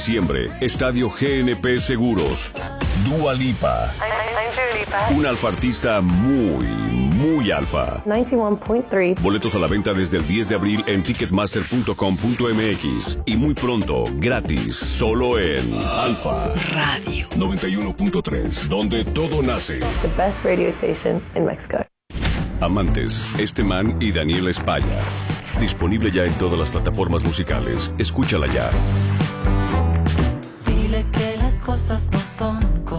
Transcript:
Diciembre, Estadio GNP Seguros. Dua Lipa. I'm Dua Lipa. Un alfa artista muy alfa. 91.3. Boletos a la venta desde el 10 de abril en ticketmaster.com.mx. Y muy pronto, gratis, solo en Alfa Radio 91.3, donde todo nace. The best radio station in Mexico. Amantes, Este Man y Daniela España. Disponible ya en todas las plataformas musicales. Escúchala ya.